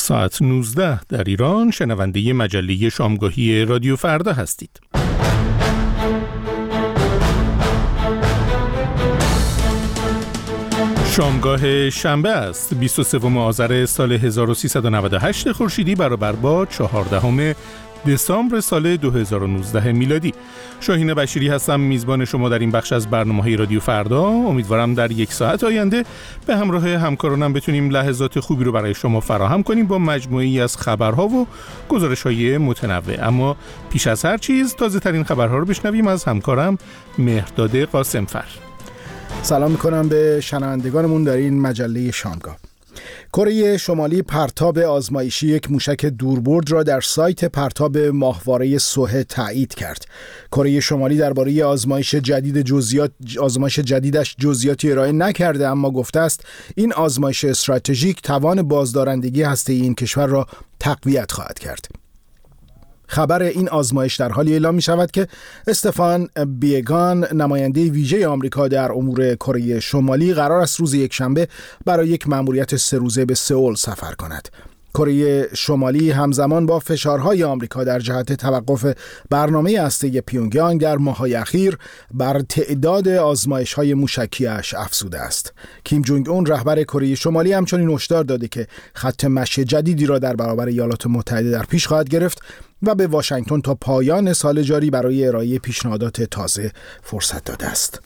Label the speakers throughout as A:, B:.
A: ساعت 19 در ایران شنونده مجله شامگاهی رادیو فردا هستید. شامگاه شنبه است. 23 آذر سال 1398 خورشیدی برابر با 14 دسامبر سال 2019 میلادی. شاهین بشیری هستم، میزبان شما در این بخش از برنامه‌های رادیو فردا. امیدوارم در یک ساعت آینده به همراه همکارانم بتونیم لحظات خوبی رو برای شما فراهم کنیم با مجموعه‌ای از خبرها و گزارش‌های متنوع. اما پیش از هر چیز تازه‌ترین خبرها رو بشنویم از همکارم مهرداد قاسمفر.
B: سلام میکنم به شنوندگانمون در این مجله شامگاه. کره شمالی پرتاب آزمایشی یک موشک دوربرد را در سایت پرتاب ماهواره سوهه تایید کرد. کره شمالی درباره آزمایش جدیدش جزئیاتی ارائه نکرده، اما گفته است این آزمایش استراتژیک توان بازدارندگی هسته‌ای این کشور را تقویت خواهد کرد. خبر این آزمایش در حالی اعلام می شود که استفان بیگان، نماینده ویژه آمریکا در امور کره شمالی، قرار است روز یکشنبه برای یک مأموریت 3 روزه به سئول سفر کند. کره شمالی همزمان با فشارهای آمریکا در جهت توقف برنامه هسته‌ای پیونگیانگ در ماه‌های اخیر بر تعداد آزمایش‌های موشکی‌اش افزوده است. کیم جونگ اون رهبر کره شمالی همچنین هشدار داده که خط مشی جدیدی را در برابر ایالات متحده در پیش خواهد گرفت و به واشنگتن تا پایان سال جاری برای ارائه پیشنهادات تازه فرصت داده است.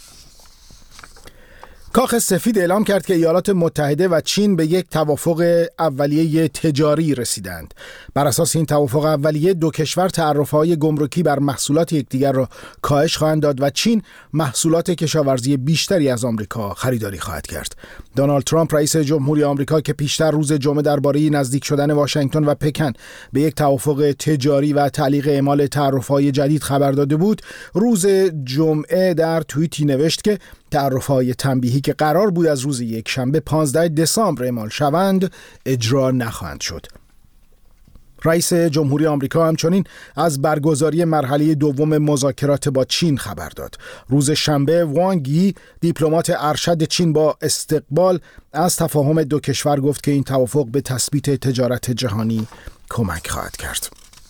B: کاخ سفید اعلام کرد که ایالات متحده و چین به یک توافق اولیه تجاری رسیدند. بر اساس این توافق اولیه دو کشور تعرفه‌های گمرکی بر محصولات یکدیگر را کاهش خواهند داد و چین محصولات کشاورزی بیشتری از آمریکا خریداری خواهد کرد. دونالد ترامپ رئیس جمهوری آمریکا که پیشتر روز جمعه درباره نزدیک شدن واشنگتن و پکن به یک توافق تجاری و تعلیق اعمال تعرفه‌های جدید خبر داده بود، روز جمعه در توییتی نوشت که تعرفه‌های تنبیهی که قرار بود از روز یکشنبه 15 دسامبر اعمال شوند اجرا نخواهند شد. رئیس جمهوری آمریکا همچنین از برگزاری مرحله دوم مذاکرات با چین خبر داد. روز شنبه وانگ یی، دیپلمات ارشد چین، با استقبال از تفاهم دو کشور گفت که این توافق به تثبیت تجارت جهانی کمک خواهد کرد.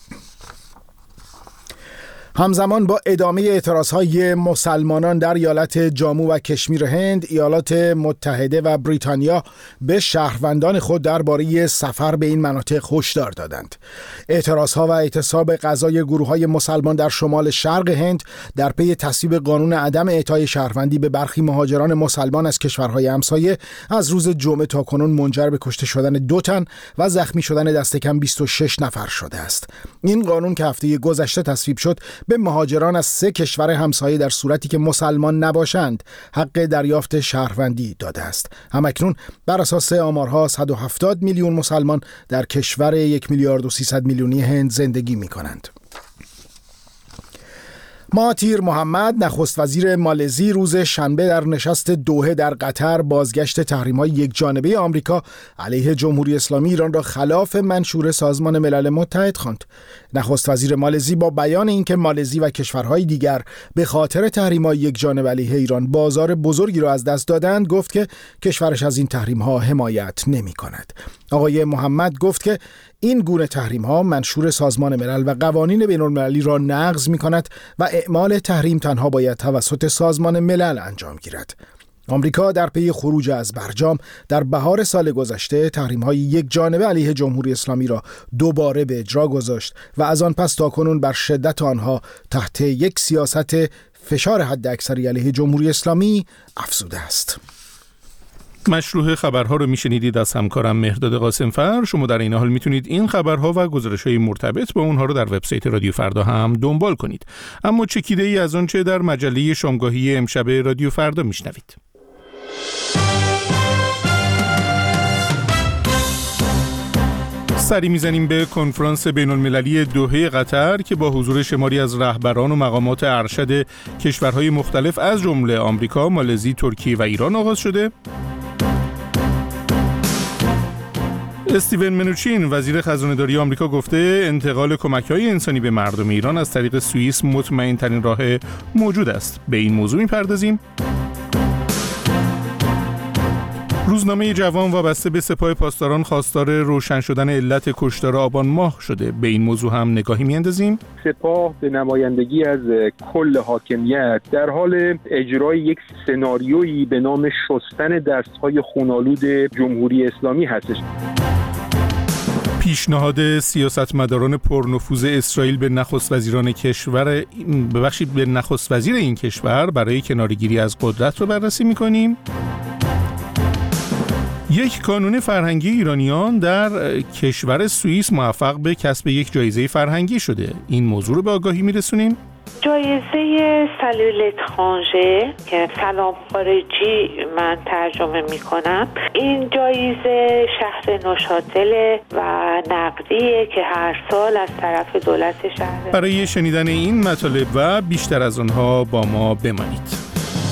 B: همزمان با ادامه اعتراضهای مسلمانان در ایالت جامو و کشمیر هند، ایالات متحده و بریتانیا به شهروندان خود درباره سفر به این مناطق هشدار دادند. اعتراضها و اعتصاب غذای گروه‌های مسلمان در شمال شرق هند در پی تصویب قانون عدم اعطای شهروندی به برخی مهاجران مسلمان از کشورهای همسایه از روز جمعه تا کنون منجر به کشته شدن 2 تن و زخمی شدن دست کم 26 نفر شده است. این قانون که هفته گذشته تصویب شد به مهاجران از 3 کشور همسایه در صورتی که مسلمان نباشند حق دریافت شهروندی داده است. همکنون بر اساس آمارها 170 میلیون مسلمان در کشور 1,300,000,000 هند زندگی می کنند. مهاتیر محمد، نخست وزیر مالزی، روز شنبه در نشست دوحه در قطر بازگشت تحریم‌های یکجانبه آمریکا علیه جمهوری اسلامی ایران را خلاف منشور سازمان ملل متحد خواند. نخست وزیر مالزی با بیان اینکه مالزی و کشورهای دیگر به خاطر تحریم‌های یکجانبه علیه ایران بازار بزرگی را از دست دادند، گفت که کشورش از این تحریم‌ها حمایت نمی‌کند. آقای محمد گفت که این گونه تحریم‌ها منشور سازمان ملل و قوانین بین‌المللی را نقض می‌کند و اعمال تحریم تنها باید توسط سازمان ملل انجام گیرد. آمریکا در پی خروج از برجام در بهار سال گذشته تحریم‌های یکجانبه علیه جمهوری اسلامی را دوباره به اجرا گذاشت و از آن پس تاکنون بر شدت آنها تحت یک سیاست فشار حداکثری علیه جمهوری اسلامی افزوده است.
A: مشروع خبرها رو میشنیدید از همکارم مهرداد قاسمفر. شما در این حال میتونید این خبرها و گزارش‌های مرتبط با اونها رو در وبسایت رادیو فردا هم دنبال کنید. اما چکیده ای از آنچه در مجله شامگاهی امشب رادیو فردا میشنوید. سری میزنیم به کنفرانس بین‌المللی دوحه قطر که با حضور شماری از رهبران و مقامات ارشد کشورهای مختلف از جمله آمریکا، مالزی، ترکیه و ایران آغاز شده. استیون منوچین، وزیر خزانه‌داری آمریکا، گفته انتقال کمک‌های انسانی به مردم ایران از طریق سوئیس مطمئن‌ترین راه موجود است. به این موضوع می‌پردازیم. روزنامه جوان وابسته به سپاه پاسداران خواستار روشن شدن علت کشتار آبان ماه شده. به این موضوع هم نگاهی میاندازیم.
C: سپاه به نمایندگی از کل حاکمیت در حال اجرای یک سناریویی به نام شستن دست‌های خون‌آلود جمهوری اسلامی هستش.
A: پیشنهاد سیاستمداران پرنفوذ اسرائیل به نخست وزیر این کشور برای کناره‌گیری از قدرت رو بررسی می‌کنیم. یک کانون فرهنگی ایرانیان در کشور سوئیس موفق به کسب یک جایزه فرهنگی شده. این موضوع رو به آگاهی میرسونیم.
D: جایزه سالو لترانژه که سلام خارجی من ترجمه میکنم، این جایزه شهر نوشاتل و نقدیه که هر سال از طرف دولت شهر.
A: برای شنیدن این مطالب و بیشتر از آنها با ما بمانید.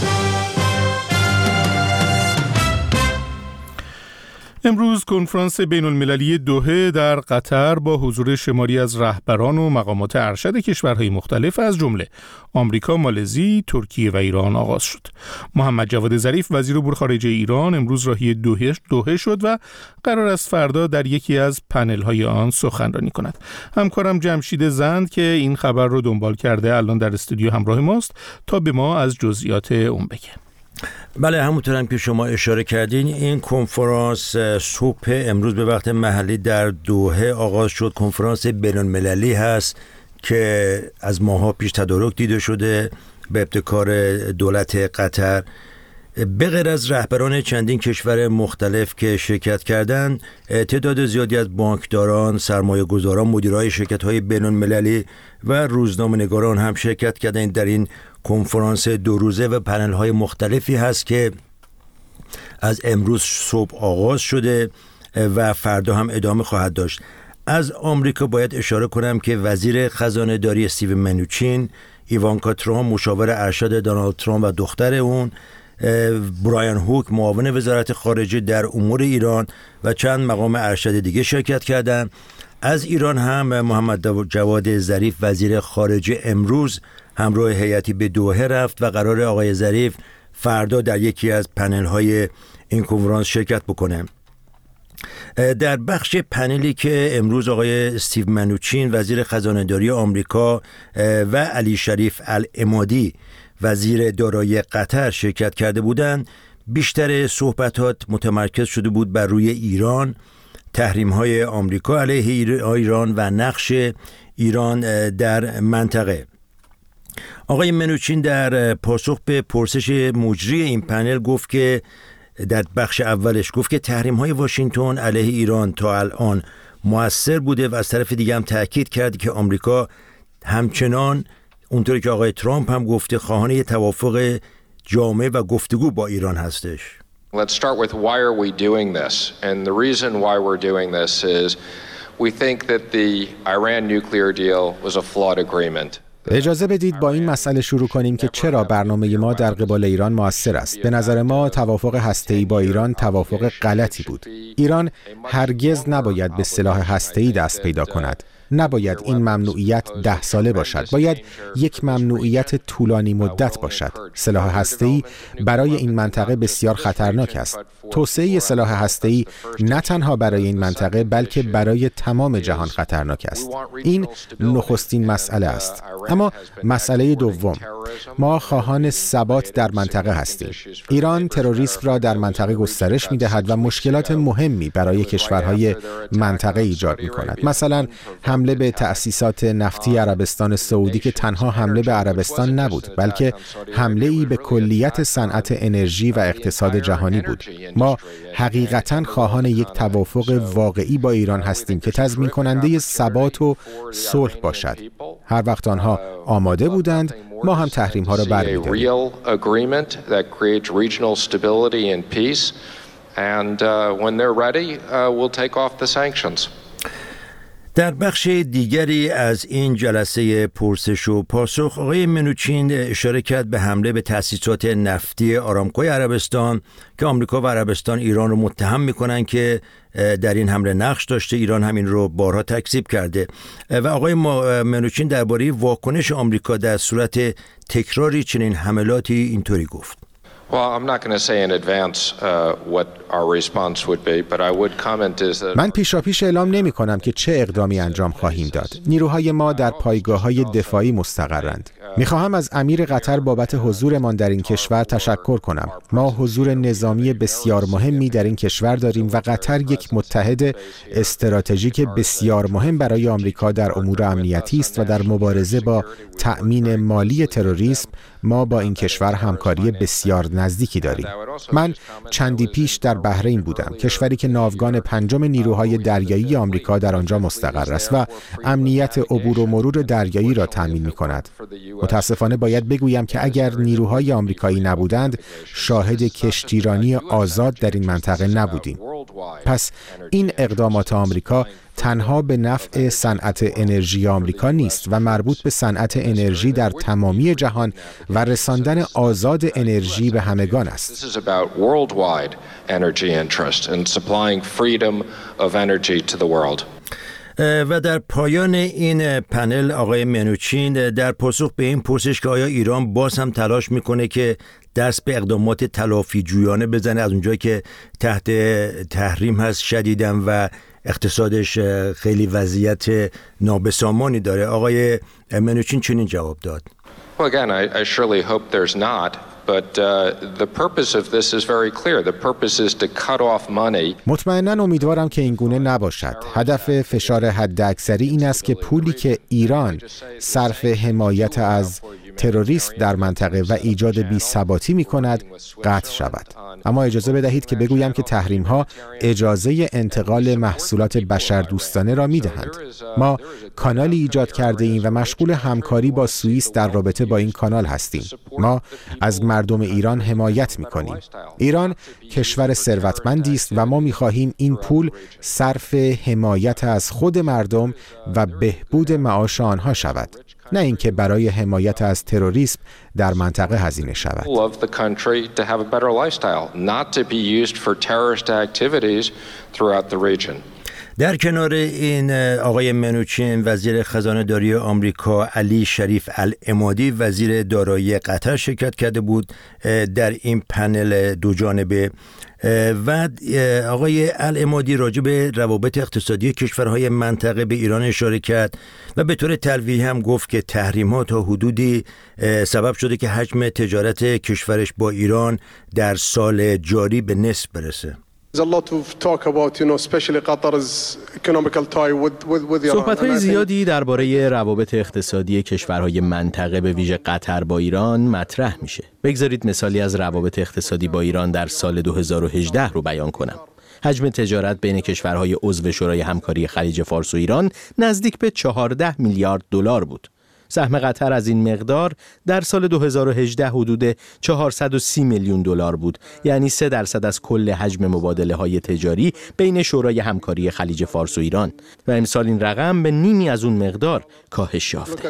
A: امروز کنفرانس بین‌المللی دوحه در قطر با حضور شماری از رهبران و مقامات ارشد کشورهای مختلف از جمله آمریکا، مالزی، ترکیه و ایران آغاز شد. محمد جواد ظریف وزیر امور خارجه ایران امروز راهی دوحه شد و قرار است فردا در یکی از پنل‌های آن سخنرانی کند. همکارم جمشید زند که این خبر رو دنبال کرده الان در استودیو همراه ماست تا به ما از جزئیات اون بگه.
E: بله، همونطور هم که شما اشاره کردین این کنفرانس صبح امروز به وقت محلی در دوحه آغاز شد. کنفرانس بین‌المللی هست که از ماه‌ها پیش تدارک دیده شده به ابتکار دولت قطر. به غیر از رهبران چندین کشور مختلف که شرکت کردند، تعداد زیادی از بانکداران، سرمایه‌گذاران، مدیرای شرکت‌های بین‌المللی و روزنامه‌نگاران هم شرکت کردند در این کنفرانس 2 روزه و پنل‌های مختلفی هست که از امروز صبح آغاز شده و فردا هم ادامه خواهد داشت. از آمریکا باید اشاره کنم که وزیر خزانه داری استیو منوچین، ایوانکا ترامپ مشاور ارشد دونالد ترامپ و دختر اون، برایان هوک معاون وزارت خارجه در امور ایران و چند مقام ارشد دیگه شرکت کردند. از ایران هم محمد جواد ظریف وزیر خارجه امروز همراه هیئتی به دوحه رفت و قرار آقای ظریف فردا در یکی از پنل‌های این کنفرانس شرکت بکنه. در بخش پنلی که امروز آقای استیو منوچین وزیر خزانه داری آمریکا و علی شریف العمادی وزیر دارایی قطر شرکت کرده بودند، بیشتر صحبتات متمرکز شده بود بر روی ایران، تحریم‌های آمریکا علیه ایران و نقش ایران در منطقه. آقای منوچین در پاسخ به پرسش مجری این پنل گفت که در بخش اولش گفت که تحریم‌های واشنگتن علیه ایران تا الان مؤثر بوده و از طرف دیگه هم تأکید کرد که آمریکا همچنان اونطوری که آقای ترامپ هم گفته خواهان یه توافق جامع و گفتگو با ایران هستش.
F: Let's start with why are we doing this? And the reason why we're doing this is we think that the Iran nuclear deal was a flawed agreement.
G: اجازه بدید با این مسئله شروع کنیم که چرا برنامه ما در قبال ایران مؤثر است. به نظر ما توافق هسته‌ای با ایران توافق غلطی بود. ایران هرگز نباید به سلاح هسته‌ای دست پیدا کند. نباید این ممنوعیت 10 ساله باشد. باید یک ممنوعیت طولانی مدت باشد. سلاح هسته‌ای برای این منطقه بسیار خطرناک است. توسعه سلاح هسته‌ای نه تنها برای این منطقه بلکه برای تمام جهان خطرناک است. این نخستین مسئله است. اما مسئله دوم، ما خواهان ثبات در منطقه هستیم. ایران تروریسم را در منطقه گسترش می‌دهد و مشکلات مهمی برای کشورهای منطقه ایجاد می‌کند. مثلا حمله به تأسیسات نفتی عربستان سعودی که تنها حمله به عربستان نبود، بلکه حمله‌ای به کلیت صنعت انرژی و اقتصاد جهانی بود. ما حقیقتاً خواهان یک توافق واقعی با ایران هستیم که تضمین کننده ثبات و صلح باشد. هر وقت آنها آماده بودند، ما هم تحریم‌ها را برمی‌داریم.
E: در بخش دیگری از این جلسه پرسش و پاسخ آقای منوچین اشاره کرد به حمله به تأسیسات نفتی آرامکوی عربستان که آمریکا و عربستان ایران رو متهم میکنن که در این حمله نقش داشته. ایران هم این رو بارها تکذیب کرده و آقای منوچین درباره واکنش آمریکا در صورت تکراری چنین حملاتی اینطوری گفت.
G: من پیشاپیش اعلام نمی کنم که چه اقدامی انجام خواهیم داد. نیروهای ما در پایگاه‌های دفاعی مستقرند. می خواهم از امیر قطر بابت حضورمان در این کشور تشکر کنم. ما حضور نظامی بسیار مهمی در این کشور داریم و قطر یک متحد استراتژیک بسیار مهم برای آمریکا در امور امنیتی است و در مبارزه با تأمین مالی تروریسم ما با این کشور همکاری بسیار نزدیکی داریم. من چندی پیش در بحرین بودم، کشوری که ناوگان پنجم نیروهای دریایی آمریکا در آنجا مستقر است و امنیت عبور و مرور دریایی را تأمین می‌کند. متاسفانه باید بگویم که اگر نیروهای آمریکایی نبودند، شاهد کشتیرانی آزاد در این منطقه نبودیم. پس این اقدامات آمریکا تنها به نفع صنعت انرژی آمریکا نیست و مربوط به صنعت انرژی در تمامی جهان و رساندن آزاد انرژی به همگان است.
E: و در پایان این پنل آقای منوچین در پاسخ به این پرسش که آیا ایران باز هم تلاش میکنه که دست به اقدامات تلافی جویانه بزنه از اونجایی که تحت تحریم هست شدیداً و اقتصادش خیلی وضعیت نابسامانی داره، آقای منوچین چنین جواب داد.
F: Well, again, I surely hope there's not. But the purpose of this is very clear. The purpose is to cut off money.
G: مطمئناً امیدوارم که این گونه نباشد. هدف فشار حداکثری این است که پولی که ایران صرف حمایت از تروریست در منطقه و ایجاد بی‌ثباتی می‌کند قطع شود. اما اجازه بدهید که بگویم که تحریم‌ها اجازه انتقال محصولات بشردوستانه را می‌دهند. ما کانالی ایجاد کرده ایم و مشغول همکاری با سوئیس در رابطه با این کانال هستیم. ما از مردم ایران حمایت می‌کنیم. ایران کشور ثروتمندی است و ما می‌خواهیم این پول صرف حمایت از خود مردم و بهبود معاش آنها شود، نه اینکه برای حمایت از تروریسم در منطقه هزینه شود.
E: در کنار این آقای منوچین، وزیر خزانه داری آمریکا علی شریف العمادی وزیر دارایی قطر شرکت کرده بود در این پنل دو جانبه و آقای العمادی راجع به روابط اقتصادی کشورهای منطقه به ایران اشاره کرد و به طور تلویحی هم گفت که تحریم‌ها تا حدودی سبب شده که حجم تجارت کشورش با ایران در سال جاری به نصف برسه.
H: صحبت‌های زیادی درباره روابط اقتصادی کشورهای منطقه به ویژه قطر با ایران مطرح میشه. بگذارید مثالی از روابط اقتصادی با ایران در سال 2018 رو بیان کنم. حجم تجارت بین کشورهای عضو شورای همکاری خلیج فارس و ایران نزدیک به 14 میلیارد دلار بود. سهم قطر از این مقدار در سال 2018 حدود 430 میلیون دلار بود، یعنی 3% از کل حجم مبادله‌های تجاری بین شورای همکاری خلیج فارس و ایران و امسال این رقم به نیمی از اون مقدار کاهش یافته.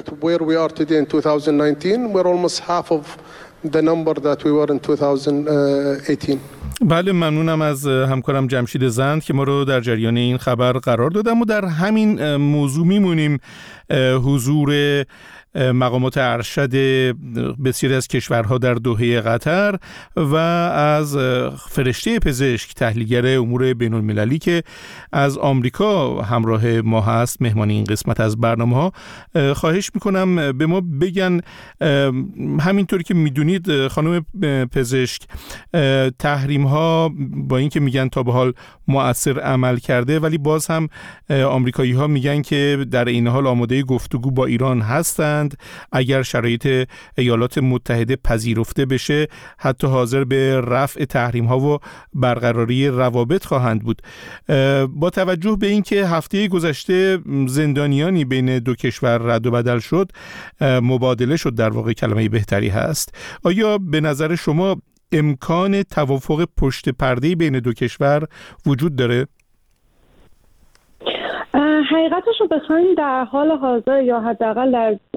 A: بله، ممنونم از همکارم جمشید زند که ما رو در جریان این خبر قرار دادم و در همین موضوع میمونیم. حضور مقامات ارشد بسیاری از کشورها در دوحه قطر و از فرشته پزشک تحلیلگر امور بین المللی که از آمریکا همراه ما هست مهمان این قسمت از برنامه ها، خواهش میکنم به ما بگن همینطوری که میدونید خانم پزشک، تحریم ها با اینکه میگن تا به حال مؤثر عمل کرده، ولی باز هم آمریکایی ها میگن که در این حال آماده گفتگو با ایران هستند. اگر شرایط ایالات متحده پذیرفته بشه حتی حاضر به رفع تحریم ها و برقراری روابط خواهند بود. با توجه به اینکه هفته گذشته زندانیانی بین دو کشور رد و بدل شد، مبادله شد در واقع کلمه بهتری هست، آیا به نظر شما امکان توافق پشت پرده بین دو کشور وجود داره؟
I: حقیقتش رو بخوایم در حال حاضر یا حداقل در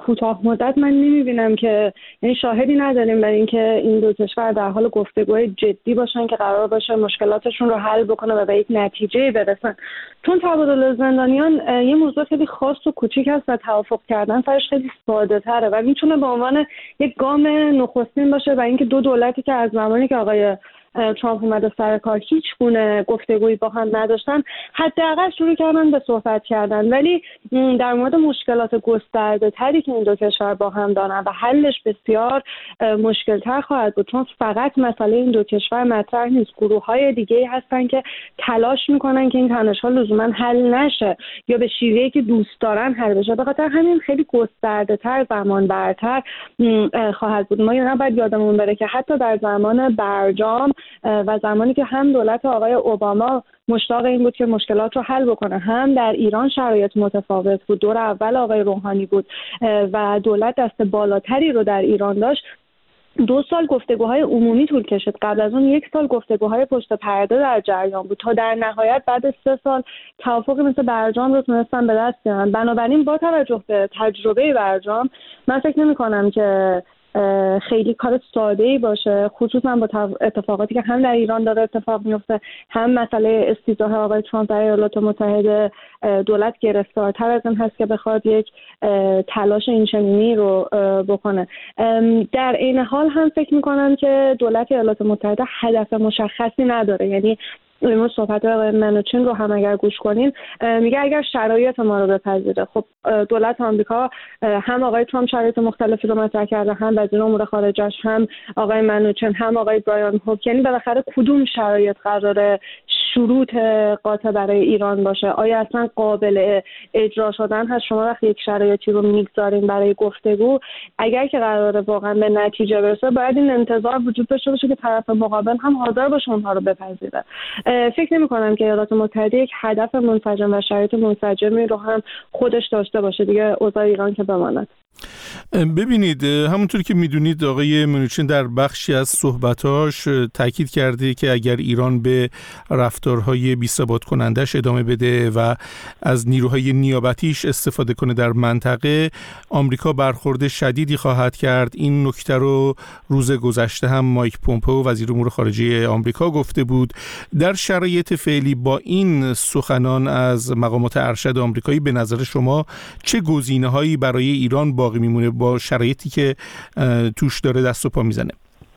I: کوتاه مدت من نمیبینم که، یعنی شاهدی نداریم برای اینکه این دو کشور در حال گفتگوهای جدی باشن که قرار باشه مشکلاتشون رو حل بکنه و به یک نتیجه برسن. چون تبادل زندانیان یه موضوع خیلی خاص و کوچیک هست و توافق کردن فرش خیلی ساده تره و میتونه به عنوان یک گام نخستین باشه و اینکه دو دولتی که از زمانی که آقای ترامپ اومده سر کار هیچ گونه گفتگویی با هم نداشتن، حداقل شروع کردن به صحبت کردن. ولی در مورد مشکلات گسترده تری که این دو کشور با هم دارن و حلش بسیار مشکل تر خواهد بود، چون فقط مسئله این دو کشور مطرح نیست. گروه های دیگه هستن که تلاش میکنن که این تنش‌ها لزوما حل نشه یا به شیوهی که دوست دارن حل بشه. به خاطر همین خیلی گسترده تر، زمان برتر خواهد بود. ما نباید یادمون بره که حتی در زمان برجام و زمانی که هم دولت آقای اوباما مشتاق این بود که مشکلات رو حل بکنه، هم در ایران شرایط متفاوت بود. دور اول آقای روحانی بود و دولت دست بالاتری رو در ایران داشت. 2 سال گفتگوهای عمومی طول کشید. قبل از اون 1 سال گفتگوهای پشت پرده در جریان بود تا در نهایت بعد 3 سال توافقی مثل برجام رو تونستن به دست بیارن. بنابراین با توجه به تجربه برجام من فکر نمی‌کنم که خیلی کار ساده‌ای باشه، خصوصا با اتفاقاتی که هم در ایران داره اتفاق میفته، هم مسئله استیضاح آقای ترامپ در ایالات متحده. دولت گرفتارتر از این هست که بخواد یک تلاش اینچنینی رو بکنه. در این حال هم فکر میکنم که دولت ایالات متحده هدف مشخصی نداره. یعنی امروز صحبت آقای منوچن رو هم اگر گوش کنین، میگه اگر شرایط ما رو بپذیره. خب دولت آمریکا هم آقای ترامپ شرایط مختلفی رو مطرح کرده، هم وزیر امور خارجه‌اش، هم آقای منوچن، هم آقای برایان هوک. یعنی بالاخره کدوم شرایط قراره شروط قاطع برای ایران باشه؟ آیا اصلا قابل اجرا شدن هست؟ شما وقتی یک شرایطی رو میگذارین برای گفتگو، اگر که قراره واقعا به نتیجه برسه، باید این انتظار وجود داشته باشه که طرف مقابل هم حاضر باشه اونها رو بپذیره. فکر نمی‌کنم که ایالات متحده یک هدف منسجم و شرایط منسجمی رو هم خودش داشته باشه. دیگه اوضاع ایران که بماند.
A: ببینید، همونطور که میدونید آقای منوچن در بخشی از صحبتاش تاکید کرده که اگر ایران به رفتارهای بی‌ثبات کنندش ادامه بده و از نیروهای نیابتیش استفاده کنه در منطقه، آمریکا برخورد شدیدی خواهد کرد. این نکته رو روز گذشته هم مایک پومپئو وزیر امور خارجه آمریکا گفته بود. در شرایط فعلی با این سخنان از مقامات ارشد آمریکایی به نظر شما چه گزینه‌هایی برای ایران باقی میمونه با شرایطی که توش داره دست و پا میزنه؟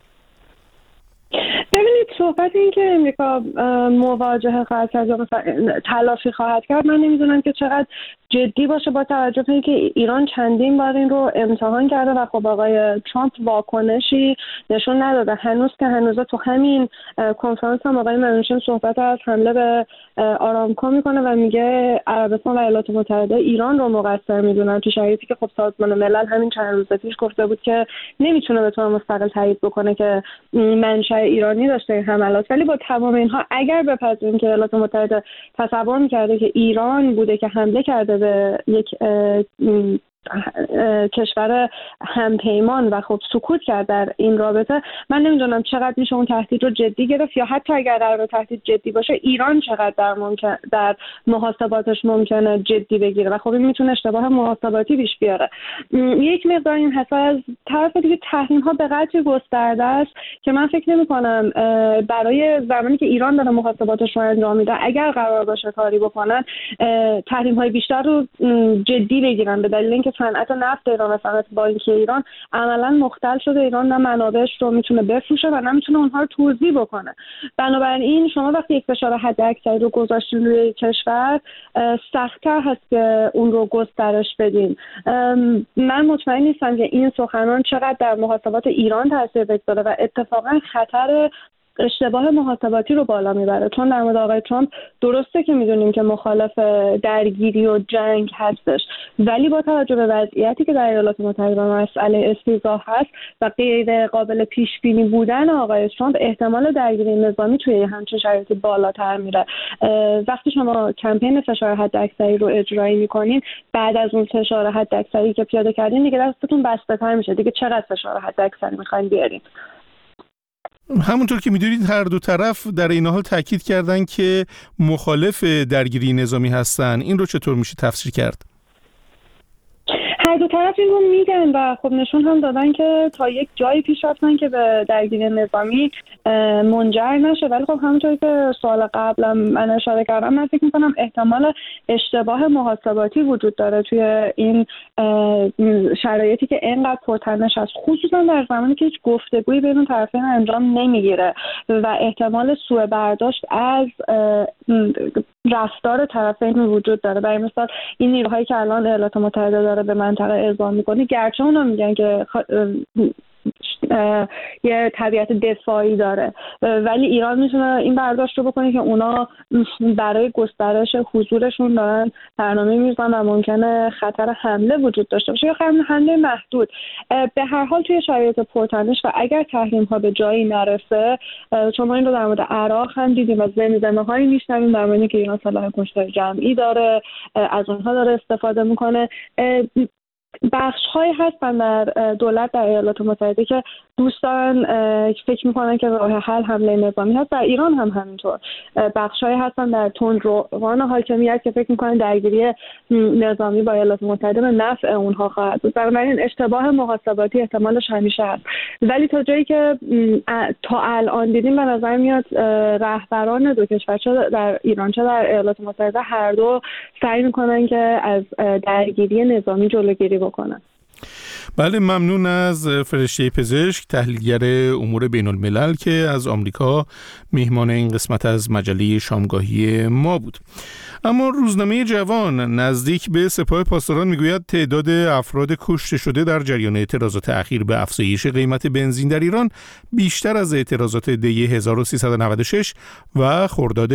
I: ببینید، صحبت این که امریکا مواجهه خواهد کرد یا تلافی خواهد کرد، من نمیدونم که چقدر جدی باشه با توجه به اینکه ایران چندین بار این رو امتحان کرده و خب آقای ترامپ واکنشی نشون نداده. هنوز تو همین کنفرانس هم آقای منوچن صحبت از حمله به آرامکو میکنه و میگه عربستان و ایالات متحده ایران رو مقصر میدونن، تو شرایطی که خب سازمان ملل همین چند روز پیش گفته بود که نمیتونه به طور مستقل تایید بکنه که منشأ ایرانی داشته این حملات. ولی با تمام اینها اگر بپذیریم که ایالات متحده تصور میکرده که ایران بوده که حمله کرده به یک کشور همپیمان و خب سکوت کرد در این رابطه، من نمیدونم چقدر میشه اون تهدید رو جدی گرفت، یا حتی اگر قرار تهدید جدی باشه ایران چقدر در محاسباتش ممکنه جدی بگیره و خب این میتونه اشتباه محاسباتی پیش بیاره. یک مقدار این حساب از طرف دیگه تحریم ها به قدری گسترده است که من فکر نمی‌کنم برای زمانی که ایران داره محاسباتش رو انجام میده، اگر قرار باشه کاری بکنن، تحریم های بیشتر رو جدی بگیرن، به دلیل اینکه صنعت نفت ایران و صنعت بانکی ایران عملاً مختل شده. ایران نه منابعش رو میتونه بفروشه و نه میتونه اونها رو توزیع بکنه. بنابراین شما وقتی یک فشار حداکثری رو گذاشتین روی کشور، سخت‌تر هست که اون رو گسترش بدین. من مطمئن نیستم که این سخنان چقدر در محاسبات ایران تاثیر بگذاره و اتفاقاً خطر اشتباه محاسباتی رو بالا میبره. چون در مورد آقای ترامپ درسته که میدونیم که مخالف درگیری و جنگ هستش، ولی با توجه به وضعیتی که در ایالات متحده مسئله استیضاح هست و غیر قابل پیش بینی بودن آقای ترامپ، احتمال درگیری نظامی توی همچین شرایطی بالاتر میره. وقتی شما کمپین فشار حداکثری رو اجرایی میکنین، بعد از اون فشار حداکثری که پیاده کردین دیگه دستتون بسته‌تر میشه. دیگه چقدر فشار حداکثری میخواین بیارین؟
A: همونطور که میدونید هر دو طرف در این حال تاکید کردن که مخالف درگیری نظامی هستن. این رو چطور میشه تفسیر کرد؟
I: هر دو طرف این رو میگن و خب نشون هم دادن که تا یک جایی پیش رفتن که به درگیری نظامی منجر نشه. ولی خب همونطوری که سوال قبلا من اشاره کردم، من فکر میکنم احتمال اشتباه محاسباتی وجود داره توی این شرایطی که اینقدر پرتنش هست، خصوصا در زمانی که هیچ گفتگویی بین طرفین انجام نمیگیره و احتمال سوء برداشت از رفتار طرفین وجود داره. برای مثال این نیروهایی که الان ایالات متحده داره به منطقه اعزام میکنه، گرچه اونا میگن که یه طبیعت دفاعی داره، ولی ایران میتونه این برداشت رو بکنه که اونا برای گسترش حضورشون دارن برنامه میزنن و ممکنه خطر حمله وجود داشته باشه یا حمله محدود. به هر حال توی شرایط پرتنش و اگر تحریم ها به جایی نرسه، چون ما این رو در مورد عراق هم دیدیم و زمزمه هایی میشنویم در مورد که ایران سلاح کشتار جمعی داره، از اونها داره استفاده میکنه. بخش هایی هستن در دولت در ایالات متحده که دوست دارن فکر میکنن که راه حل حمله نظامی هست. در ایران هم همینطور بخش هایی هستن در تندروان حاکمیت که فکر میکنن درگیری نظامی با ایالات متحده به نفع اونها خواهد بود. بنابراین اشتباه محاسباتی احتمالش همیشه هست، ولی تا جایی که تا الان دیدیم به نظر میاد رهبران دو کشور، چه در ایران چه در ایالات متحده، هر دو سعی میکنن که از درگیری نظامی جلوگیری بکنن.
A: بله، ممنون از فرشته پزشک، تحلیلگر امور بین الملل که از آمریکا میهمان این قسمت از مجله شامگاهی ما بود. اما روزنامه جوان نزدیک به سپاه پاسداران میگوید تعداد افراد کشته شده در جریان اعتراضات اخیر به افزایش قیمت بنزین در ایران بیشتر از اعتراضات دی 1396 و خرداد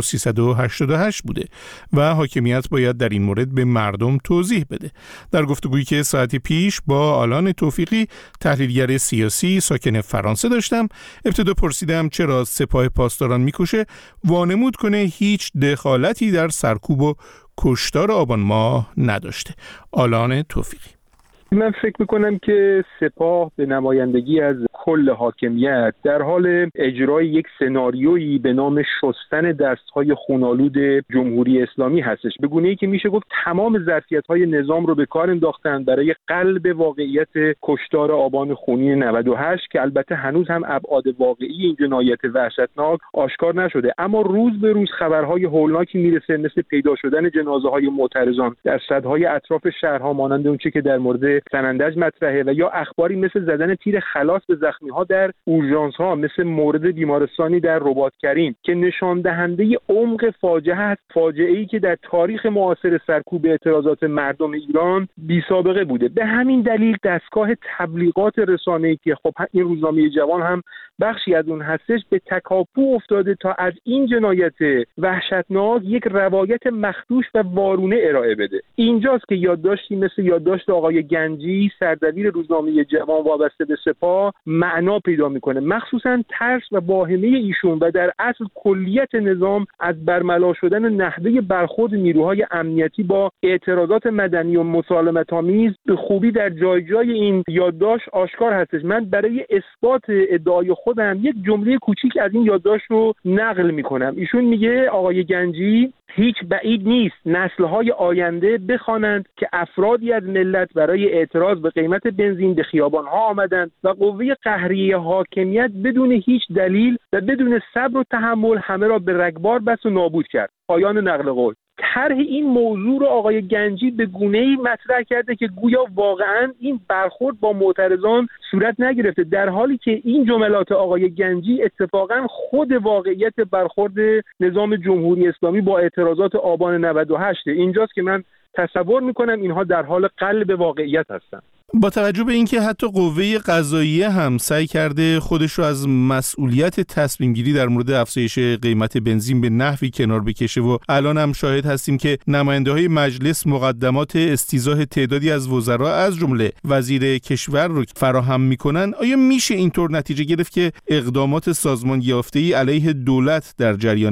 A: 1388 بوده و حاکمیت باید در این مورد به مردم توضیح بده. در گفتگویی که ساعتی پیش با آلان توفیقی، تحلیلگر سیاسی ساکن فرانسه داشتم، ابتدا پرسیدم چرا سپاه پاسداران میکوشه وانمود کنه هیچ دخالتی در سرکوب و کشتار آبان ماه نداشته. آلان توفیقی:
C: من فکر میکنم که سپاه به نمایندگی از کل حاکمیت در حال اجرای یک سناریویی به نام شستن دستهای خونالود جمهوری اسلامی هستش، به گونه‌ای که میشه گفت تمام ظرفیت‌های نظام رو به کار انداختن برای قلب واقعیت کشتار آبان خونین 98 که البته هنوز هم ابعاد واقعی این جنایت وحشتناک آشکار نشده، اما روز به روز خبرهای هولناکی میرسه، مثل پیدا شدن جنازه‌های معترضان در سدهای اطراف شهرها مانند اونچه که در مورد سنندج مطرحه، و یا اخباری مثل زدن تیر خلاص به زخمی‌ها در اورژانس‌ها، مثل مورد بیمارستانی در رباط‌کریم که نشان دهنده عمق فاجعه است، فاجعه‌ای که در تاریخ معاصر سرکوب اعتراضات مردم ایران بی‌سابقه بوده. به همین دلیل دستگاه تبلیغات رسانه‌ای که خب این روزنامه جوان هم بخشی از اون هستش، به تکاپو افتاده تا از این جنایت وحشتناک یک روایت مخدوش و وارونه ارائه بده. اینجاست که یادداشتی مثل یادداشت آقای گنجی، سردبیر روزنامه جوان وابسته به سپاه، معنا پیدا میکنه، مخصوصا ترس و واهمه ایشون و در اصل کلیت نظام از برملا شدن نحوه برخورد نیروهای امنیتی با اعتراضات مدنی و مسالمت‌آمیز به خوبی در جای جای این یادداشت آشکار هستش. من برای اثبات ادعای خودم یک جمله کوچیک از این یادداشت رو نقل میکنم. ایشون میگه، آقای گنجی: هیچ بعید نیست نسل‌های آینده بخوانند که افرادی از ملت برای اعتراض به قیمت بنزین به خیابان‌ها آمدند و قوه قهریه حاکمیت بدون هیچ دلیل و بدون صبر و تحمل همه را به رگبار بست و نابود کرد. پایان نقل قول. طرح این موضوع رو آقای گنجی به گونه‌ای مطرح کرده که گویا واقعاً این برخورد با معترضان صورت نگرفته، در حالی که این جملات آقای گنجی اتفاقاً خود واقعیت برخورد نظام جمهوری اسلامی با اعتراضات آبان 98. اینجاست که من تصور میکنم اینها در حال قلب واقعیت هستن.
A: با توجه به اینکه حتی قوه قضاییه هم سعی کرده خودش رو از مسئولیت تصمیم گیری در مورد افزایش قیمت بنزین به نحوی کنار بکشه و الان هم شاهد هستیم که نماینده های مجلس مقدمات استیضاح تعدادی از وزرا از جمله وزیر کشور رو فراهم میکنن، آیا میشه اینطور نتیجه گرفت که اقدامات سازمان یافته‌ای علیه دولت در جریانه؟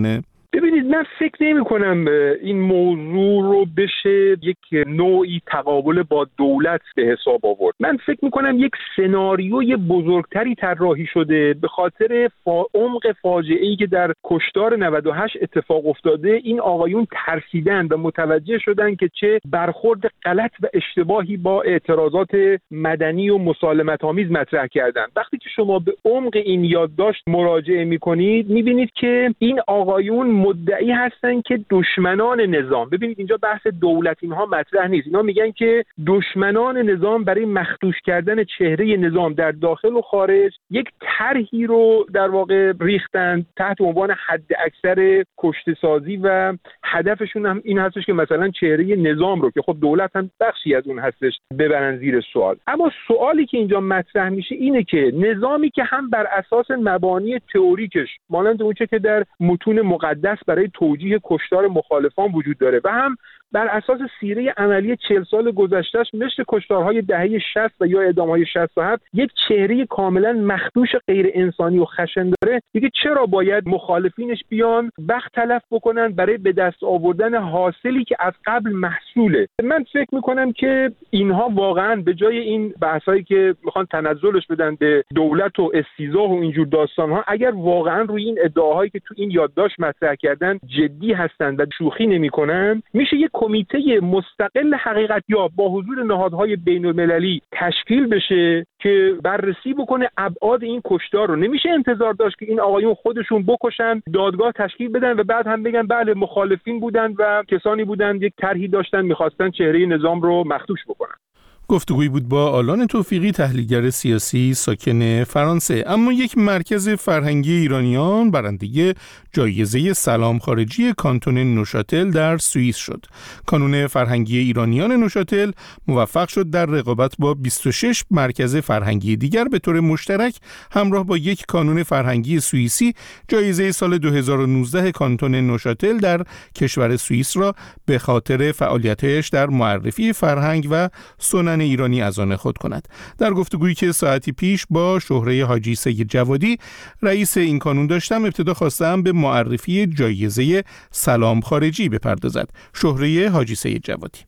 C: ببینید، من فکر نمی‌کنم این موضوع رو بشه یک نوعی تقابل با دولت به حساب آورد. من فکر می‌کنم یک سناریوی بزرگتری طراحی شده به خاطر عمق فاجعه‌ای که در کشتار 98 اتفاق افتاده. این آقایون ترسیدن و متوجه شدن که چه برخورد غلط و اشتباهی با اعتراضات مدنی و مسالمت‌آمیز مطرح کردن. وقتی که شما به عمق این یادداشت مراجعه می‌کنید می‌بینید که این آقایون مدعی هستن که دشمنان نظام، ببینید اینجا بحث دولت اینها مطرح نیست، اینا میگن که دشمنان نظام برای مخدوش کردن چهره نظام در داخل و خارج یک طرحی رو در واقع ریختن تحت عنوان حد اکثر کشته سازی و هدفشون هم این هستش که مثلا چهره نظام رو که خب دولت هم بخشی از اون هستش ببرن زیر سوال. اما سوالی که اینجا مطرح میشه اینه که نظامی که هم بر اساس مبانی تئوریکش مانند اونچه که در متون مقدس برای توجیه کشتار مخالفان وجود داره و هم بر اساس سیره عملی 40 سال گذشتهش مثل کشتارهای دهه 60 و یا اعدام‌های 67 یک چهره کاملا مخدوش غیر انسانی و خشن داره، دیگه چرا باید مخالفینش بیان وقت تلف بکنن برای به دست آوردن حاصلی که از قبل محصوله؟ من فکر میکنم که اینها واقعا به جای این بحثایی که میخوان تنزلش بدن به دولت و استیضاح و اینجور داستانها، اگر واقعا روی این ادعاهایی که تو این یادداشت مطرح کردن جدی هستند و شوخی نمیکنن، میشه یک کمیته مستقل حقیقتیاب با حضور نهادهای بین‌المللی تشکیل بشه که بررسی بکنه ابعاد این کشتار رو. نمیشه انتظار داشت که این آقایون خودشون بکشن، دادگاه تشکیل بدن و بعد هم بگن بله مخالفین بودن و کسانی بودن یک طرحی داشتن میخواستن چهره نظام رو مخدوش بکنن.
A: گفتگویی بود با آلان توفیقی، تحلیلگر سیاسی ساکن فرانسه. اما یک مرکز فرهنگی ایرانیان برنده جایزه سلام خارجی کانتون نوشاتل در سوئیس شد. کانون فرهنگی ایرانیان نوشاتل موفق شد در رقابت با 26 مرکز فرهنگی دیگر به طور مشترک همراه با یک کانون فرهنگی سوئیسی جایزه سال 2019 کانتون نوشاتل در کشور سوئیس را به خاطر فعالیتش در معرفی فرهنگ و سنن ایرانی از آن خود کند. در گفتگویی که ساعتی پیش با شهره حاجی سید جوادی رئیس این کانون داشتم، ابتدا خواستم به معرفی جایزه سلام خارجی بپردازد. شهره حاجی سید جوادی: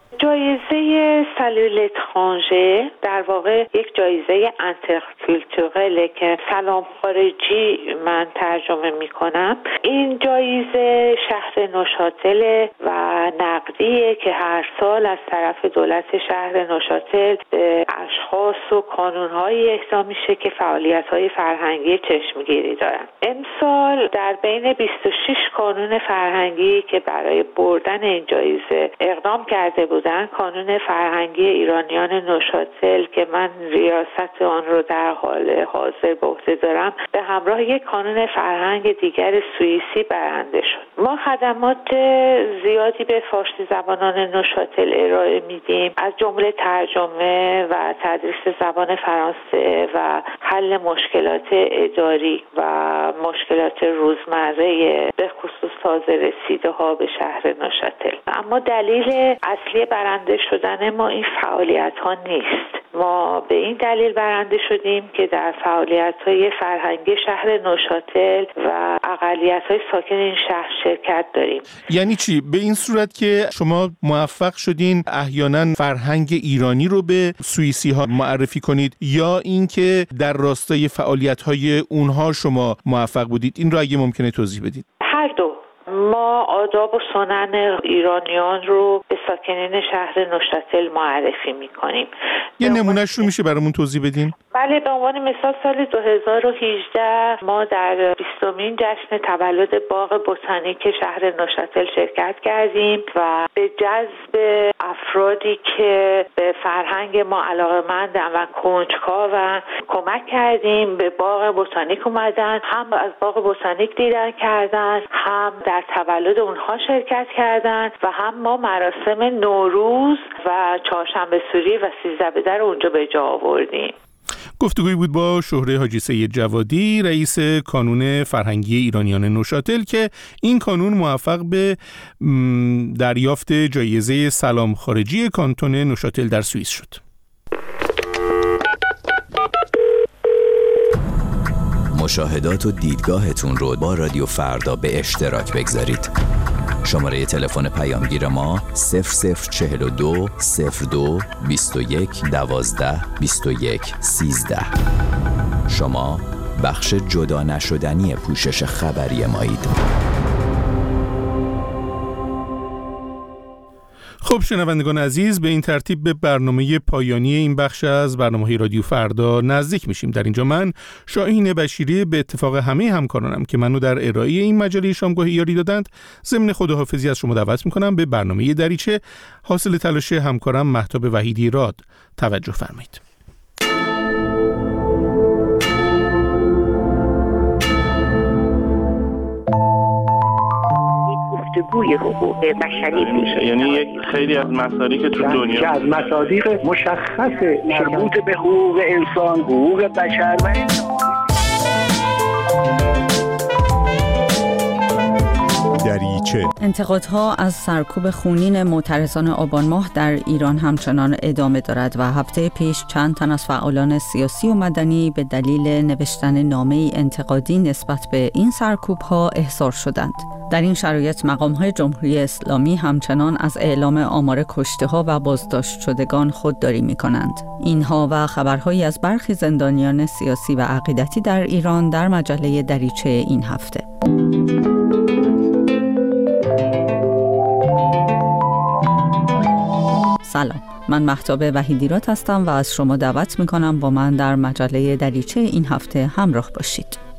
D: جایزه سالو لترانژه در واقع یک جایزه انترکولتورله که سلام خارجی من ترجمه میکنم. این جایزه شهر نوشاتل و نقدیه که هر سال از طرف دولت شهر نوشاتل به اشخاص و کانونهایی اهدا میشه که فعالیت‌های فرهنگی چشمگیری دارن. امسال در بین 26 کانون فرهنگی که برای بردن این جایزه اقدام کرده بود، کانون فرهنگی ایرانیان نوشاتل که من ریاست آن رو در حال حاضر به عهده دارم به همراه یک کانون فرهنگ دیگر سوئیسی برنده شد. ما خدمات زیادی به فارسی زبانان نوشاتل ارائه میدیم، از جمله ترجمه و تدریس زبان فرانسه و حل مشکلات اداری و مشکلات روزمره به خصوص تازه رسیده ها به شهر نوشاتل. اما دلیل اصلی برنده شدن ما این فعالیت ها نیست. ما به این دلیل برنده شدیم که در فعالیت های فرهنگی شهر نوشاتل و اقلیت های ساکن این شهر شرکت داریم.
A: یعنی چی؟ به این صورت که شما موفق شدین احیانا فرهنگ ایرانی رو به سوئیسی ها معرفی کنید، یا اینکه در راستای فعالیت های اونها شما موفق بودید؟ این رو اگه ممکنه توضیح بدید.
D: هر دو. ما آداب و سنن ایرانیان رو به ساکنین شهر نوشاتل معرفی می‌کنیم.
A: یه نمونهش رو میشه برامون توضیح بدین؟
D: بله، به عنوان مثال سال 2018 ما در 20مین جشن تولد باغ بوتانیک شهر نوشاتل شرکت کردیم و به جذب افرادی که به فرهنگ ما علاقه‌مندن و کنجکاون کمک کردیم. به باغ بوتانیک اومدن، هم از باغ بوتانیک دیدن کردن، هم در تولد اونها شرکت کردن و هم ما مراسم نوروز و چهارشنبه سوری و 13 بدر اونجا به جا آوردیم.
A: گفتگویی بود با شهره حاجی سید جوادی، رئیس کانون فرهنگی ایرانیان نوشاتل، که این کانون موفق به دریافت جایزه سلام خارجی کانتون نوشاتل در سوئیس شد.
J: مشاهدات و دیدگاهتون رو با رادیو فردا به اشتراک بگذارید. شماره تلفن پیامگیر ما 0042 02 21 12 21 13. شما بخش جدا نشدنی پوشش خبری مایید.
A: خب شنوندگان عزیز، به این ترتیب به برنامه پایانی این بخش از برنامه رادیو فردا نزدیک میشیم. در اینجا من شاهین بشیری به اتفاق همه همکارانم که منو در ارائه این مجله شامگاهی یاری دادند ضمن خداحافظی از شما دعوت میکنم به برنامه دریچه حاصل تلاش همکارم مهتاب وحیدی راد توجه فرمایید.
K: گوی حقوق بشری میشه،
L: یعنی یک خیلی از مصادیق تو دنیا
M: که از مصادیق مشخص مربوط به حقوق انسان، حقوق بشر و
N: دریچه. انتقادها از سرکوب خونین معترضان آبان ماه در ایران همچنان ادامه دارد و هفته پیش چند تن از فعالان سیاسی و مدنی به دلیل نوشتن نامه‌ای انتقادی نسبت به این سرکوب‌ها احضار شدند. در این شرایط مقام‌های جمهوری اسلامی همچنان از اعلام آمار کشته‌ها و بازداشت شدگان خودداری می‌کنند. اینها و خبرهایی از برخی زندانیان سیاسی و عقیدتی در ایران در مجله دریچه این هفته. سلام، من مهتاب وحیدی راد هستم و از شما دعوت می‌کنم با من در مجله دریچه این هفته همراه باشید.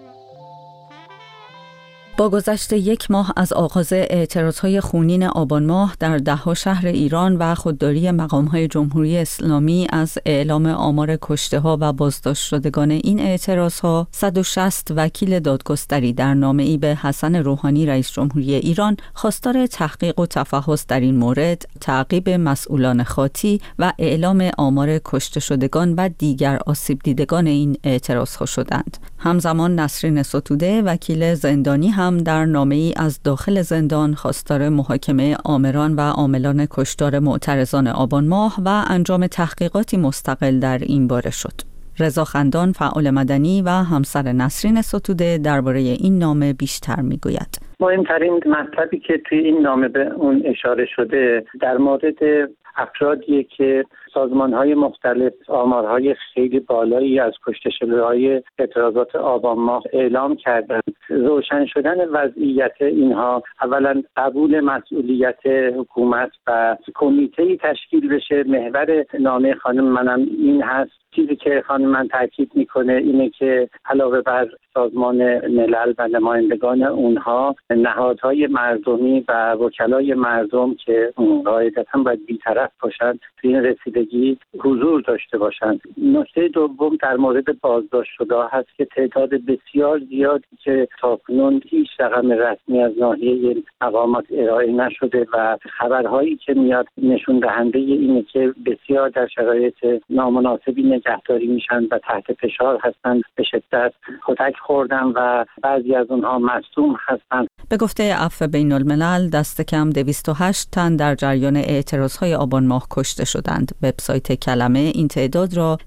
N: با گذشت یک ماه از آغاز اعتراضهای خونین آبان ماه در ده‌ها شهر ایران و خودداری مقام‌های جمهوری اسلامی از اعلام آمار کشته‌ها و بازداشت شدگان این اعتراضها، 160 وکیل دادگستری در نامه‌ای به حسن روحانی رئیس جمهوری ایران خواستار تحقیق و تفحص در این مورد، تعقیب مسئولان خاطی و اعلام آمار کشته شدگان و دیگر آسیب دیدگان این اعتراضها شدند. همزمان نسرین ستوده وکیل زندانی هم در نامه‌ای از داخل زندان خواستار محاکمه آمران و عاملان کشتار معترضان آبان ماه و انجام تحقیقاتی مستقل در این باره شد. رضا خندان فعال مدنی و همسر نسرین ستوده درباره این نامه بیشتر میگوید.
O: مهمترین مطلبی که توی این نامه به اون اشاره شده در مورد افرادیه که سازمان‌های مختلف آمارهای خیلی بالایی از کشته شده‌های اعتراضات آبان ماه اعلام کردند. روشن شدن وضعیت اینها، اولا قبول مسئولیت حکومت و کمیته‌ای تشکیل بشه. محور نامه خانم منم این هست. چیزی که خانم من تاکید میکنه اینه که علاوه بر سازمان ملل و نمایندگان اونها، نهادهای مردمی و وکلای مردم که قاعدتاً باید بی‌طرف باشند توی این رسیدگی حضور داشته باشند. نکته دوم در مورد بازداشت شده هست که تعداد بسیار زیادی که تاکنون هیچ رقم رسمی از ناحیه مقامات ارائه نشده و خبرهایی که میاد نشون دهنده اینه که بسیار در شرایط نامناسبی نگهداری میشن و تحت فشار هستند، به شدت کتک خوردن و بعضی از اونها مصدوم هستند.
N: به گفته عفو بین الملل دست کم 208 تن در جریان اعتراضهای آبان ماه کشته شدند. وبسایت کلمه این تعداد را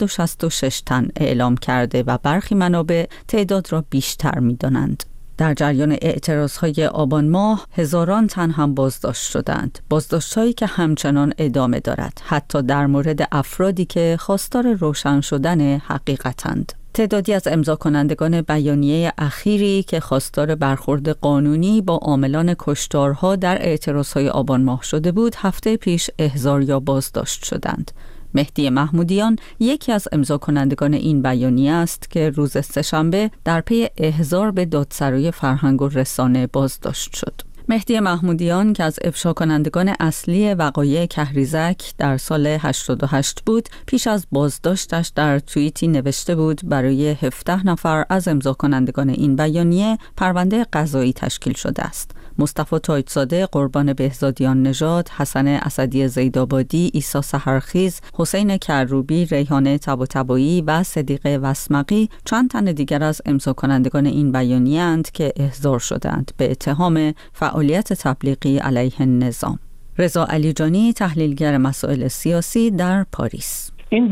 N: 366 تن اعلام کرده و برخی منابع تعداد را بیشتر می‌دانند. در جریان اعتراضهای آبان ماه هزاران تن هم بازداشت شدند. بازداشت‌هایی که همچنان ادامه دارد، حتی در مورد افرادی که خواستار روشن شدن حقیقتند. تعدادی از امضا کنندگان بیانیه اخیری که خواستار برخورد قانونی با عاملان کشتارها در اعتراضهای آبان ماه شده بود، هفته پیش احضار یا بازداشت شدند. مهدی محمودیان یکی از امضا کنندگان این بیانیه است که روز سه‌شنبه در پی احضار به دادسرای فرهنگ و رسانه بازداشت شد. مهدی محمودیان که از افشا کنندگان اصلی وقایع کهریزک در سال 88 بود، پیش از بازداشتش در توییتی نوشته بود برای 17 نفر از امضا کنندگان این بیانیه پرونده قضایی تشکیل شده است. مصطفی تاج‌زاده قربان بهزادیان نژاد، حسن اسدی زیدآبادی، عیسی سحرخیز، حسین کروبی، ریحانه طباطبایی و صدیقه وسمقی چند تن دیگر از امضا کنندگان این بیانیه اند که احضار شدند به اتهام فعالیت تبلیغی علیه النظام. رضا علیجانی تحلیلگر مسائل سیاسی در پاریس:
O: این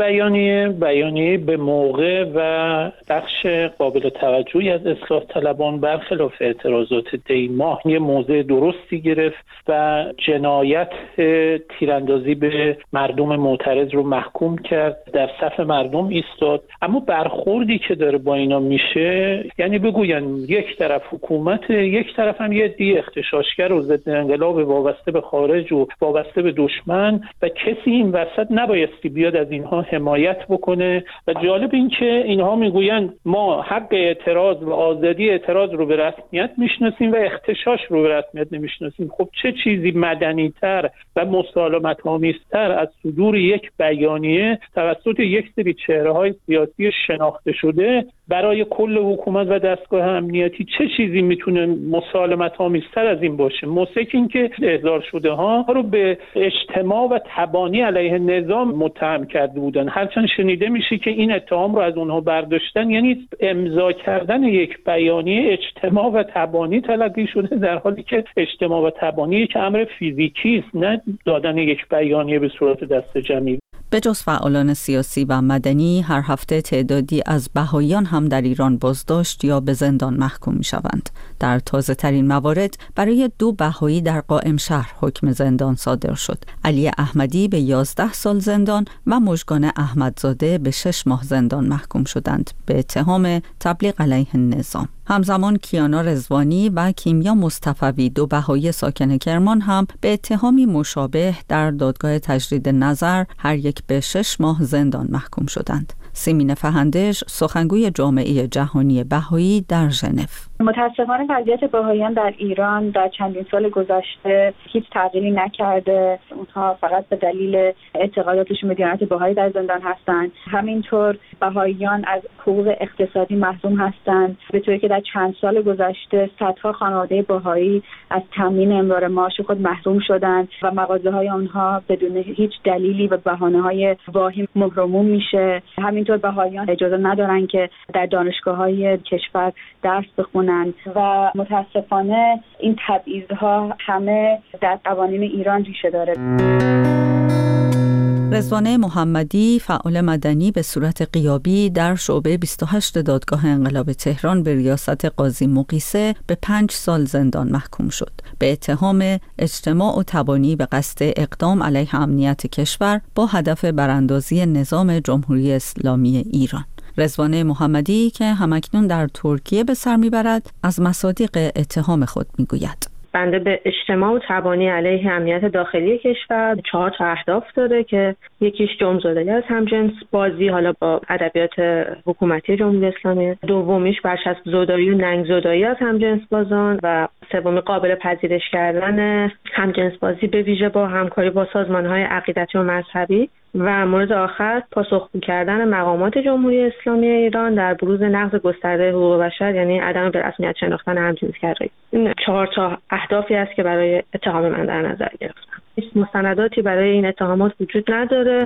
O: بیانیه به موقع و بخش قابل توجهی از اصلاح طلبان برخلاف اعتراضات دی ماه یه موضع درستی گرفت و جنایت تیراندازی به مردم معترض رو محکوم کرد، در صف مردم ایستاد. اما برخوردی که داره با اینا میشه، یعنی بگوین یک طرف حکومت، یک طرف هم یه دی اغتشاشگر و ضد انقلاب وابسته به خارج و وابسته به دشمن و کسی این وسط نبایستی بیاد از اینها حمایت بکنه. و جالب این که اینها میگوین ما حق اعتراض و آزادی اعتراض رو به رسمیت میشناسیم و اغتشاش رو به رسمیت نمیشناسیم. خب چه چیزی مدنی‌تر و مسالمت‌آمیزتر از صدور یک بیانیه توسط یک سری چهره‌های سیاسی شناخته شده برای کل حکومت و دستگاه امنیتی؟ چه چیزی میتونه مسالمت‌آمیزتر از این باشه؟ موثق این که احضار شده ها رو به اجتماع و تبانی علیه نظام متهم کرده بودن. هرچند شنیده میشه که این اتهام رو از اونها برداشتن، یعنی امضا کردن یک بیانیه اجتماع و تبانی تلقی شده، در حالی که اجتماع و تبانی یک امر فیزیکی است، نه دادن یک بیانیه به صورت دست جمعی.
N: به جز فعالان سیاسی و مدنی، هر هفته تعدادی از بهائیان هم در ایران بازداشت یا به زندان محکوم می شوند. در تازه ترین موارد برای 2 بهایی در قائم شهر حکم زندان صادر شد. علی احمدی به 11 سال زندان و مژگان احمدزاده به 6 ماه زندان محکوم شدند به اتهام تبلیغ علیه النظام. همزمان کیانا رضوانی و کیمیا مصطفوی، 2 بهایی ساکن کرمان، هم به اتهامی مشابه در دادگاه تجدید نظر هر یک به 6 ماه زندان محکوم شدند. سیمین فهندش، سخنگوی جامعه جهانی بهایی در ژنو:
P: متاسفانه وضعیت بهائیان در ایران در چندین سال گذشته هیچ تغییری نکرده. اونها فقط به دلیل اعتقاداتشون به دیانت بهایی در زندان هستند. همینطور بهائیان از حقوق اقتصادی محروم هستند، به طوری که در چند سال گذشته صدها خانواده بهایی از تامین امرار معاش خود محروم شدند و مغازه‌های آنها بدون هیچ دلیلی و بهانه‌های واهی مهرموم میشه. همینطور بهائیان اجازه ندارن که در دانشگاه‌های کشور درس بخونن و متاسفانه این تبعیض‌ها همه در قوانین ایران ریشه داره.
N: رضوانه محمدی، فعال مدنی به صورت غیابی در شعبه 28 دادگاه انقلاب تهران به ریاست قاضی مقیسه به 5 سال زندان محکوم شد به اتهام اجتماع و تبانی به قصد اقدام علیه امنیت کشور با هدف براندازی نظام جمهوری اسلامی ایران. رضوانه محمدی که همکنون در ترکیه به سر میبرد، از مصادیق اتهام خود میگوید:
Q: بنده به اجتماع و تبانی علیه امنیت داخلی کشور 4 تا اهداف داره که یکیش جرم‌زدایی از همجنس بازی، حالا با ادبیات حکومتی جمهوری اسلامی، دومیش برچسب زدایی و ننگ زدایی از همجنس بازان و سومی قابل پذیرش کردن همجنس بازی به ویژه با همکاری با سازمان‌های عقیدتی و مذهبی و مورد آخر پاسخگو کردن مقامات جمهوری اسلامی ایران در بروز نقض گسترده حقوق بشر، یعنی عدم به رسمیت شناختن همجنسگرایی. این 4 تا اهدافی است که برای اتهام من در نظر گرفتم. هیچ مستنداتی برای این اتهامات وجود نداره.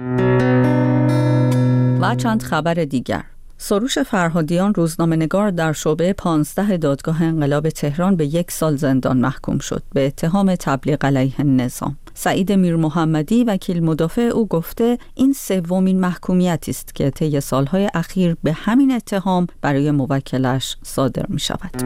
N: و چند خبر دیگر: سروش فرهادیان، روزنامه‌نگار در شعبه 15 دادگاه انقلاب تهران، به 1 سال زندان محکوم شد به اتهام تبلیغ علیه النظام. سعید میرمحمدی، وکیل مدافع او، گفته این 3مین محکومیتی است که طی سالهای اخیر به همین اتهام برای موکلش صادر می شود.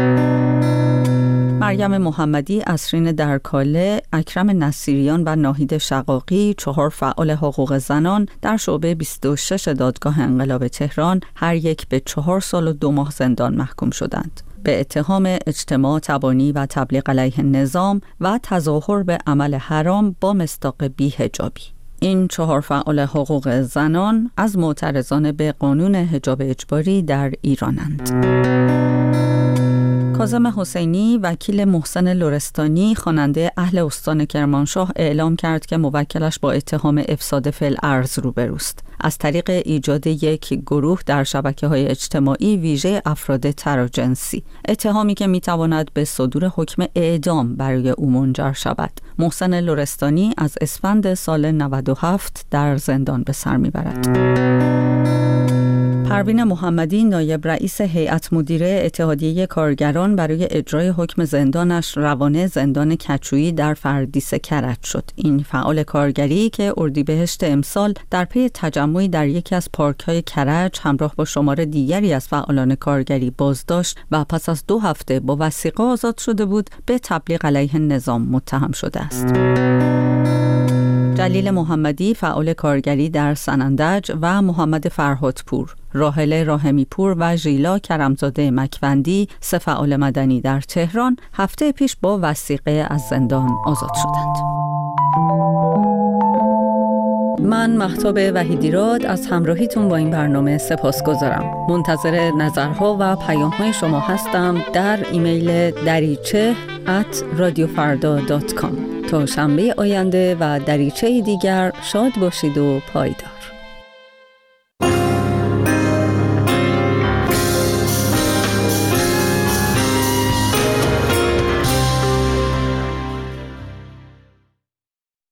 N: مریم محمدی، اسرین درکاله، اکرم نصیریان و ناهید شقاقی، 4 فعال حقوق زنان در شعبه 26 دادگاه انقلاب تهران، هر یک به 4 سال و 2 ماه زندان محکوم شدند به اتهام اجتماع تبانی و تبلیغ علیه النظام و تظاهر به عمل حرام با مصداق بی‌حجابی. این 4 فعال حقوق زنان از معترضان به قانون حجاب اجباری در ایرانند. کاظم حسینی، وکیل محسن لرستانی، خواننده اهل استان کرمانشاه، اعلام کرد که موکلش با اتهام افساد فی‌الارض روبروست از طریق ایجاد یک گروه در شبکه‌های اجتماعی ویژه افراد تراجنسی، اتهامی که میتواند به صدور حکم اعدام برای او منجر شود. محسن لرستانی از اسفند سال 97 در زندان به سر میبرد. پروین محمدی نایب رئیس هیئت مدیره اتحادیه کارگران برای اجرای حکم زندانش روانه زندان کچویی در فردیس کرج شد. این فعال کارگری که اردیبهشت امسال در پی تجمعی در یکی از پارک‌های کرج همراه با شمار دیگری از فعالان کارگری بازداشت و پس از 2 هفته با وثیقه آزاد شده بود، به تبلیغ علیه نظام متهم شده است. جلیل محمدی فعال کارگری در سنندج و محمد فرهادپور، راحله راحمی‌پور و ژیلا کرمزاده مکوندی 3 فعال مدنی در تهران هفته پیش با وثیقه از زندان آزاد شدند. من مهتاب وحیدیراد از همراهیتون با این برنامه سپاسگزارم. منتظر نظرها و پیام‌های شما هستم در ایمیل dariche@radiofarda.com. تا شنبه آینده و دریچه دیگر شاد باشید و پایدار.